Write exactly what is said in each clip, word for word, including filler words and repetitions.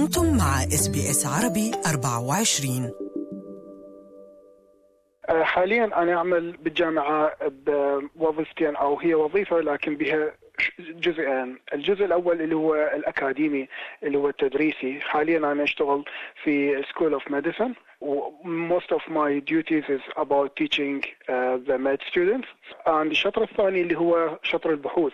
أنتم مع إس بي إس عربي أربعة وعشرين. حاليا أنا أعمل بالجامعة بوظيفتين، أو هي وظيفة لكن بها جزئين. الجزء الأول اللي هو الأكاديمي اللي هو التدريسي. حاليا أنا أشتغل في School of Medicine. Most of my duties is about teaching uh, the med students. and الشطر الثاني اللي هو شطر البحوث.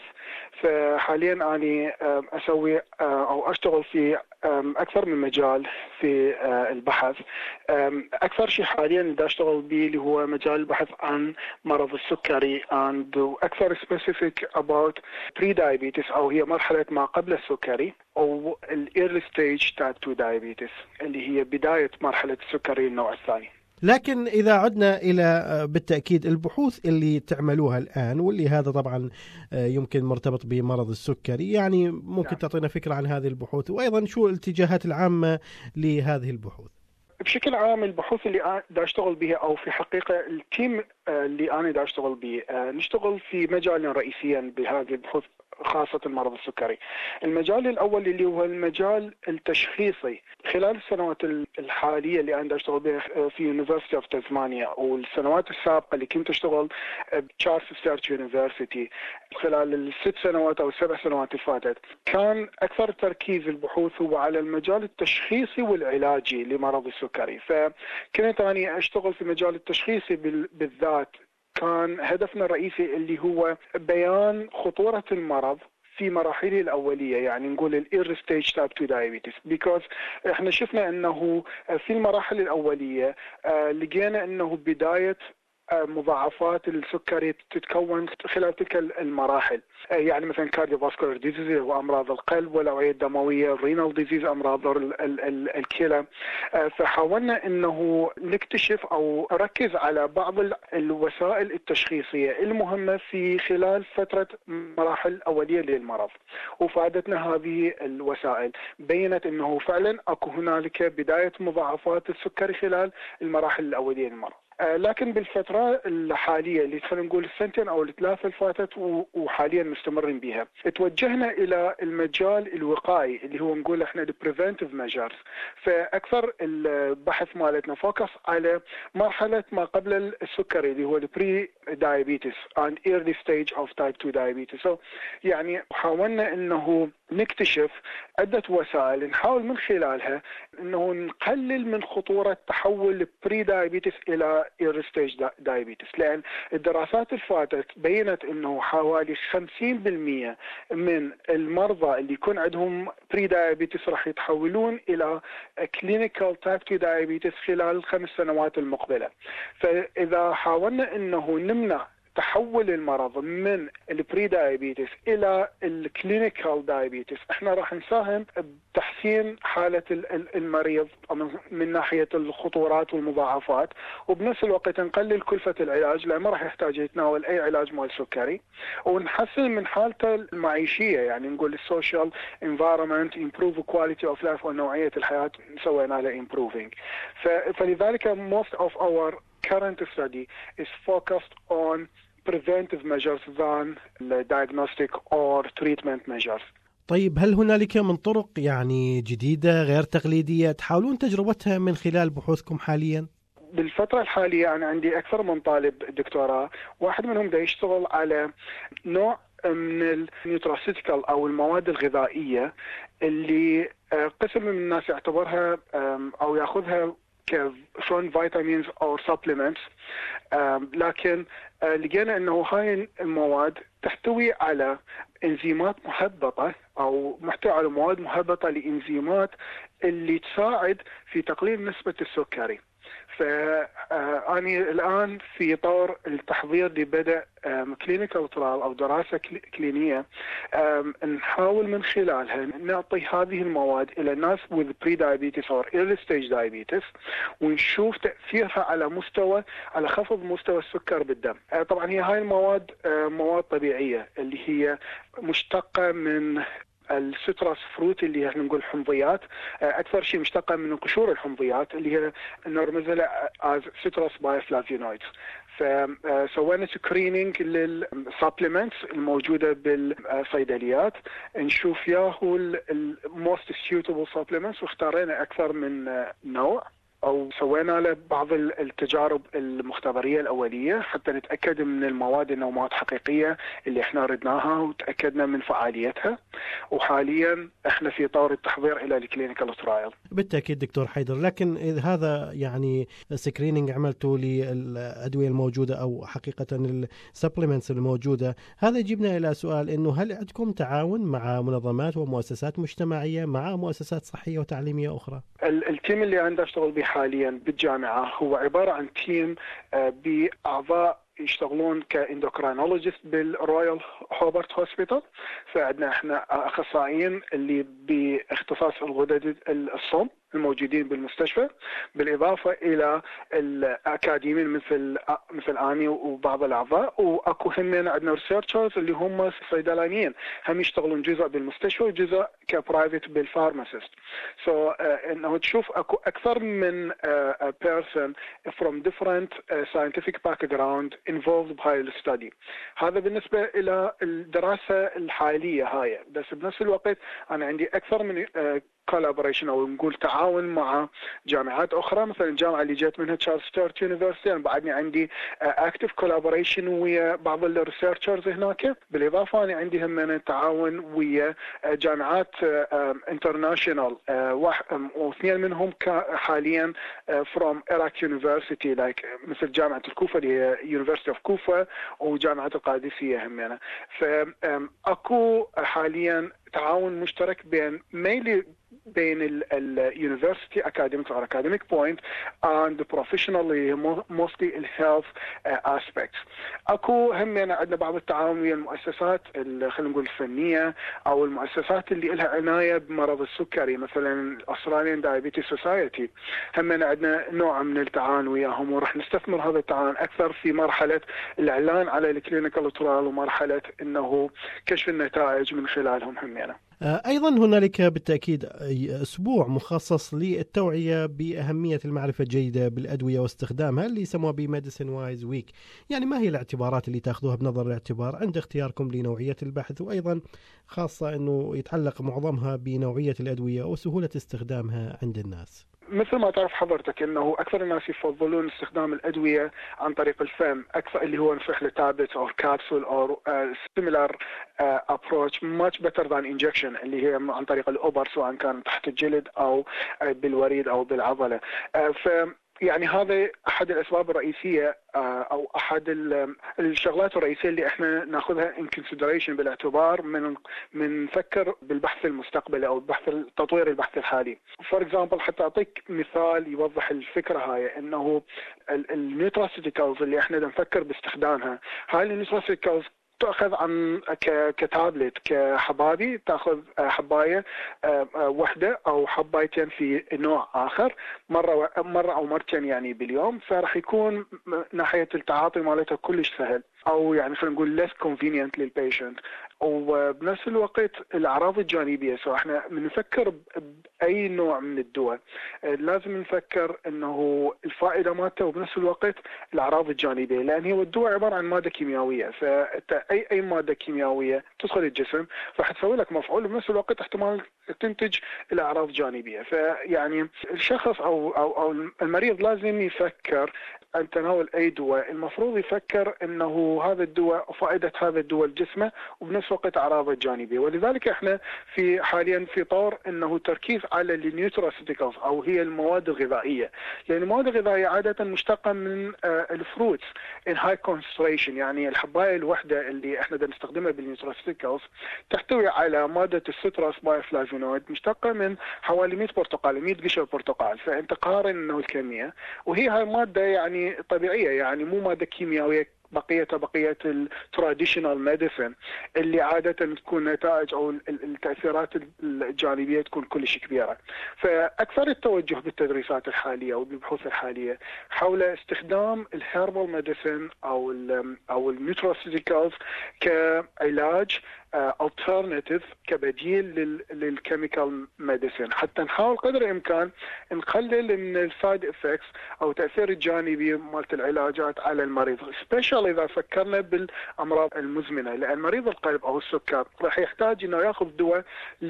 فحاليا أنا أسوي أو أشتغل في أكثر من مجال في البحث. أكثر شيء حاليا اللي أشتغل به اللي هو مجال البحث عن مرض السكري and أكثر specific about pre-diabetes أو هي مرحلة ما قبل السكري أو ال early stage type two diabetes اللي هي بداية مرحلة السكري النوع الثاني. لكن إذا عدنا إلى بالتأكيد البحوث اللي تعملوها الآن، واللي هذا طبعا يمكن مرتبط بمرض السكري، يعني ممكن نعم. تعطينا فكرة عن هذه البحوث، وأيضا شو الاتجاهات العامة لهذه البحوث؟ بشكل عام البحوث اللي أنا دا أشتغل بها أو في حقيقة التيم اللي أنا دا أشتغل به نشتغل في مجال رئيسيا بهذه البحوث خاصة المرض السكري. المجال الأول اللي هو المجال التشخيصي. خلال السنوات الحالية اللي أنا أشتغل بها في University of Tasmania والسنوات السابقة اللي كنت أشتغل بتشارلز ستيرت يونيفرسيتي خلال الست سنوات أو السبع سنوات اللي فاتت، كان أكثر تركيز البحوث هو على المجال التشخيصي والعلاجي لمرض السكري. فكنت أنا أشتغل في مجال التشخيصي بالذات. كان هدفنا الرئيسي اللي هو بيان خطورة المرض في مراحله الأولية، يعني نقول ال early stage type two diabetes because احنا شفنا انه في المراحل الأولية لقينا انه بداية مضاعفات السكري تتكون خلال تلك المراحل، يعني مثلا cardiovascular disease وأمراض القلب والأوعية الدموية، renal disease أمراض الكلى. فحاولنا أنه نكتشف أو نركز على بعض الوسائل التشخيصية المهمة في خلال فترة مراحل أولية للمرض، وفادتنا هذه الوسائل. بينت أنه فعلا أكو هنالك بداية مضاعفات السكري خلال المراحل الأولية للمرض. لكن بالفترة الحالية اللي خلينا نقول السنتين أو الثلاثة اللي فاتت وحاليا مستمرين بها، توجهنا إلى المجال الوقائي اللي هو نقول إحنا ال preventive measures. فأكثر البحث مالتنا فوكس على مرحلة ما قبل السكري اللي هو ال pre-diabetes and early stage of type two diabetes. so يعني حاولنا إنه نكتشف عدة وسائل نحاول من خلالها إنه نقلل من خطورة تحول pre-diabetes إلى early stage diabetes. لأن الدراسات الفاتت بينت إنه حوالي خمسين بالمئة من المرضى اللي يكون عندهم pre-diabetes راح يتحولون إلى clinical type two diabetes خلال الخمس سنوات المقبلة. فإذا حاولنا إنه نمنع تحول المرض من البري دايابيتس الى الكلينيكال دايابيتس، احنا راح نساهم بتحسين حالة المريض من ناحية الخطورات والمضاعفات، وبنفس الوقت نقلل كلفة العلاج لأنه ما راح يحتاج يتناول اي علاج مال سكري، ونحسن من حالته المعيشية، يعني نقول السوشيال environment improve quality of life ونوعية الحياة سوينا له improving. فلذلك most of our current study is focused on preventive measures than diagnostic or treatment measures. طيب هل هنالك من طرق يعني جديدة غير تقليدية تحاولون تجربتها من خلال بحوثكم حاليا؟ بالفترة الحالية أنا عندي أكثر من طالب دكتوراه، واحد منهم دا يشتغل على نوع من النيوتراسيتيكال أو المواد الغذائية اللي قسم من الناس يعتبرها أو يأخذها كفون فيتامينز أو supplements، لكن لقينا أنه هاي المواد تحتوي على إنزيمات محبطة أو محتوى على مواد محبطة لإنزيمات اللي تساعد في تقليل نسبة السكري. فأني الآن في طور التحضير لبدء كلينيكال ترال أو دراسة كلينية نحاول من خلالها نعطي هذه المواد إلى الناس with pre-diabetes or early stage diabetes ونشوف تأثيرها على مستوى على خفض مستوى السكر بالدم. طبعا هي هاي المواد مواد طبيعية اللي هي مشتقة من السيترس فروت اللي احنا نقول حمضيات، اكثر شيء مشتقه من قشور الحمضيات اللي هي نرمز لها از سيترس بايفلافينويدز. فسوينا سكرينينج للسبلمنتس الموجوده بالصيدليات نشوف ياهو الموست سيوتبل سبلمنتس، واختارينا اكثر من نوع أو سوينا له بعض التجارب المختبرية الأولية حتى نتأكد من المواد إنها مواد حقيقية اللي إحنا ردناها وتأكدنا من فعاليتها. وحاليا إحنا في طور التحضير إلى الكلينيكال ترايل. بالتأكيد دكتور حيدر، لكن إذا هذا يعني سكرينينج عملته للأدوية الموجودة أو حقيقة السبلمنتس الموجودة، هذا يجيبنا إلى سؤال إنه هل عندكم تعاون مع منظمات ومؤسسات مجتمعية مع مؤسسات صحية وتعليمية أخرى؟ التيم اللي عندي أشتغل به حاليا بالجامعة هو عبارة عن تيم بأعضاء يشتغلون كاندوكراينولوجيست بالرويال هوبرت هوسبيتال. فعندنا احنا اخصائيين اللي باختصاص الغدد الصم الموجودين بالمستشفى، بالاضافه الى الاكاديميين مثل مثل اني وبعض الاعضاء، واكو همين عندنا ريسيرشرز اللي هم صيدلانيين هم يشتغلون جزء بالمستشفى وجزء كبرايفت بالفارماسيست. سو so, uh, انه تشوف اكو اكثر من بيرسون uh, from different uh, scientific background involved بهاي الستادي. هذا بالنسبه الى الدراسه الحاليه هاي. بس بنفس الوقت انا عندي اكثر من uh, collaboration او نقول تعاون مع جامعات اخرى، مثلا الجامعه اللي جيت منها تشارلز ستيرت يونيفرسيتي، انا بعدني عندي اكتف كولابوريشن ويا بعض الريسيرشرز هناك. بالاضافه انا عندي هم تعاون ويا جامعات انترناشونال، واثنين منهم حاليا فروم إيراك يونيفرسيتي لايك مثل جامعه الكوفه اللي هي يونيفرسيتي اوف كوفه وجامعه القادسيه همنا. فاكو حاليا تعاون مشترك بين ميلي بين اليونيفرسيتي اكاديميك اور اكاديميك بوينت اند بروفيشنال موستلي الهيلث اسبيكتس. اكو هم عندنا بعض التعاون ويا المؤسسات خلينا نقول الفنيه او المؤسسات اللي لها عنايه بمرض السكري، مثلا الاستراليان دايابيتيس سوسايتي هم عندنا نوع من التعاون وياهم، وراح نستثمر هذا التعاون اكثر في مرحله الاعلان على الكلينيكال ترايل ومرحله انه كشف النتائج من خلالهم همينه. أيضا هنالك بالتأكيد أسبوع مخصص للتوعية بأهمية المعرفة الجيدة بالأدوية واستخدامها اللي يسموها بميديسين وايز ويك. يعني ما هي الاعتبارات اللي تأخذوها بنظر الاعتبار عند اختياركم لنوعية البحث، وأيضا خاصة أنه يتعلق معظمها بنوعية الأدوية وسهولة استخدامها عند الناس؟ مثل ما تعرف حضرتك انه اكثر الناس يفضلون استخدام الادويه عن طريق الفم اكثر، اللي هو نفح تابلت او كابسول او سيميلار ابروتش ماتش بيتر ذان انجكشن اللي هي عن طريق الابر سواء كان تحت الجلد او بالوريد او بالعضله. ف يعني هذا احد الاسباب الرئيسيه او احد الشغلات الرئيسيه اللي احنا ناخذها ان كونسيدريشن بالاعتبار من من نفكر بالبحث المستقبلي او البحث تطوير البحث الحالي. فور اكزامبل حتى اعطيك مثال يوضح الفكره هاي، انه النيوتراسيوتيكالز اللي احنا نفكر باستخدامها، هاي النيوتراسيوتيكالز تأخذ عن كتابلت كحبابي، تأخذ حباية واحدة أو حبايتين في نوع آخر مرة مرة أو مرتين يعني باليوم، فراح يكون ناحية التعاطي مالتها كلش سهل أو يعني خلينا نقول less convenient للبيشنت. وبنفس الوقت الأعراض الجانبية، سو احنا بنفكر بأي نوع من الدواء لازم نفكر إنه الفائدة مالته وبنفس الوقت الأعراض الجانبية، لأن هو الدواء عبارة عن مادة كيميائية، فأي أي مادة كيميائية تدخل الجسم راح تسوي لك مفعول وبنفس الوقت احتمال تنتج الأعراض الجانبية. فيعني الشخص أو أو أو المريض لازم يفكر أن تناول أي دواء، المفروض يفكر أنه هذا الدواء فائدة هذا الدواء لجسمه وبنفس الوقت أعراضه الجانبية. ولذلك احنا في حاليا في طور أنه تركيز على النيوتراسيوتيكالز أو هي المواد الغذائية، لأن المواد الغذائية عادة مشتقة من الفروتس in high concentration، يعني الحباية الوحدة اللي احنا بنستخدمها بالنيوتراسيوتيكالز تحتوي على مادة السيترس بايفلافينويد مشتقة من حوالي مئة برتقال مئة قشر برتقال، فأنت قارن أنه الكمية، وهي هاي مادة يعني طبيعية يعني مو مادة كيميائية بقية بقية التراديشنال ميديسن اللي عادة تكون نتائج أو التأثيرات الجانبية تكون كلش كبيرة. فأكثر التوجه بالتدريسات الحالية أو بالبحوث الحالية حول استخدام الهيربال ميديسن أو ال أو النيوتراسيوتيكالز كعلاج alternative كبديل للكيميكال ميديسين، حتى نحاول قدر الامكان نقلل من السايد افكتس او تاثير الجانبي مالت العلاجات على المريض، سبيشال اذا فكرنا بالامراض المزمنه، لان مريض القلب او السكر راح يحتاج انه ياخذ دواء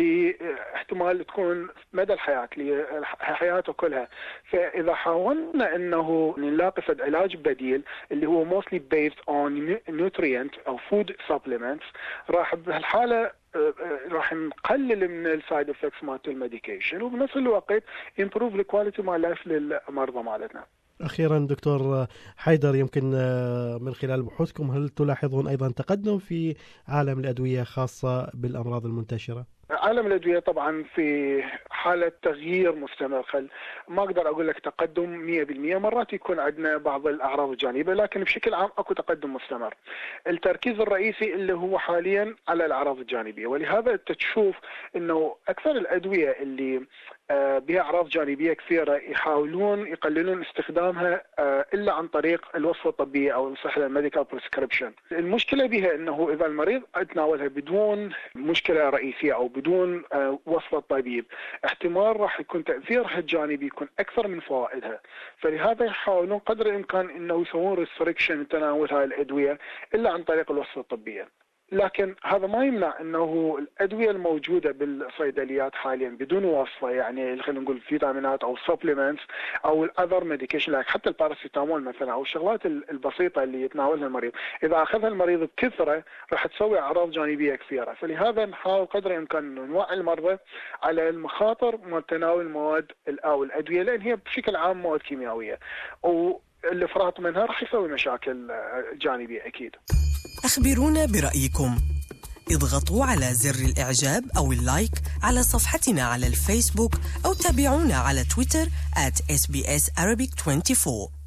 لاحتمال تكون مدى الحياه لحياته كلها. فاذا حاولنا انه نلاقي فد علاج بديل اللي هو mostly based on nutrient او food supplements، راح بهالحاله راح نقلل من السايد افكتس مالت الميديكيشن، وبنفس الوقت improve the quality of life للمرضى مالتنا. أخيرا دكتور حيدر، يمكن من خلال بحوثكم هل تلاحظون أيضا تقدم في عالم الأدوية خاصة بالأمراض المنتشرة؟ عالم الأدوية طبعا في حالة تغيير مستمر، خل ما أقدر أقول لك تقدم مية بالمية، مرات يكون عندنا بعض الأعراض الجانبية، لكن بشكل عام أكو تقدم مستمر. التركيز الرئيسي اللي هو حاليا على الأعراض الجانبية، ولهذا تشوف أنه أكثر الأدوية اللي بها أعراض جانبية كثيرة يحاولون يقللون استخدامها إلا عن طريق الوصفة الطبية أو المصحة الميديكال بريسكريبشن. المشكلة بها أنه إذا المريض يتناولها بدون مشكلة رئيسية أو بدون وصفة طبيب، احتمال راح يكون تأثيرها الجانبي يكون أكثر من فوائدها، فلهذا يحاولون قدر الإمكان أنه يسوون ريستريكشن تناول هاي الأدوية إلا عن طريق الوصفة الطبية. لكن هذا ما يمنع انه الادويه الموجوده بالصيدليات حاليا بدون وصفه، يعني خلينا نقول فيتامينات او سبلمنتس او الاذر ميديكيشن، حتى الباراسيتامول مثلا او الشغلات البسيطه اللي يتناولها المريض، اذا اخذها المريض بكثره راح تسوي اعراض جانبيه كثيره. فلهذا نحاول قدر الامكان انه نوعي المرضى على المخاطر من تناول المواد او الادويه، لان هي بشكل عام مواد كيميائيه، والافراط منها راح يسوي مشاكل جانبيه اكيد. أخبرونا برأيكم، اضغطوا على زر الإعجاب أو اللايك على صفحتنا على الفيسبوك، أو تابعونا على تويتر آت إس بي إس Arabic أربعة وعشرين.